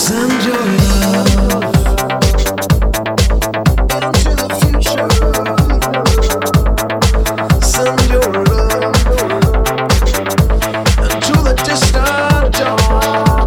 Send your love into the future. Send your love into the distant dawn.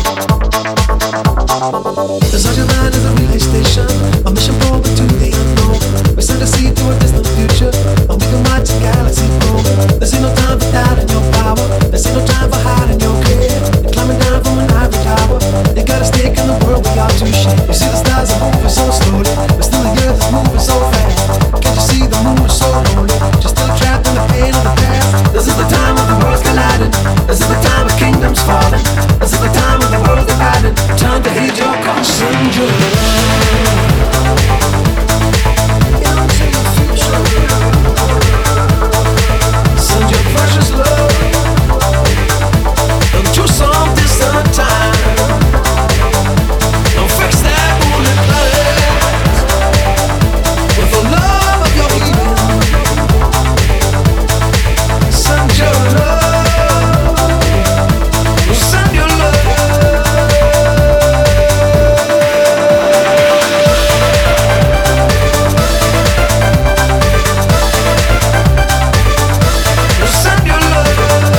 The Sergeant Man is a relay station, a mission forward to the unknown. We send a seed to a distant future, and we can watch the galaxy grow. There's ain't no time for doubting your power. There's ain't no time for hiding your care. You're climbing down from an ivory tower. You got a stake in the world we are to share. You see the stars are moving so slowly, but still the earth is moving so fast. Can't you see the moon is so lonely? She's still trapped in the pain of the past. This is the time when the world's colliding. This is the time when kingdoms falling. This is the time when the world's divided. Time to heed your call. Send your love into the future. Send your precious love into some distant time. Don't fix that bullet blast with the love of your healing. Send your love. Send your love. Send your love.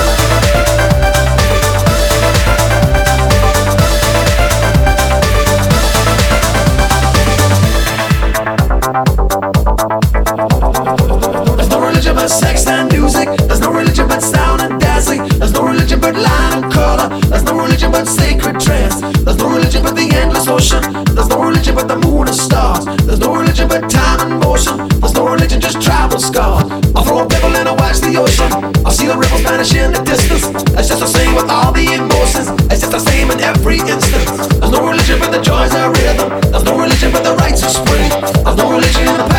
There's no religion but sex and music. There's no religion but sound and dancing. There's no religion but line and color. There's no religion but sacred trance. There's no religion but the endless ocean. There's no religion but the moon and stars. There's no religion but time and motion. There's no religion, just tribal scars. I'll throw a pebble and I'll watch the ocean. I'll see the ripples vanish in the distance. It's just the same with all the emotions. It's just the same in every instant. There's no religion but the joys of rhythm. There's no religion but the rites of spring. There's no religion in the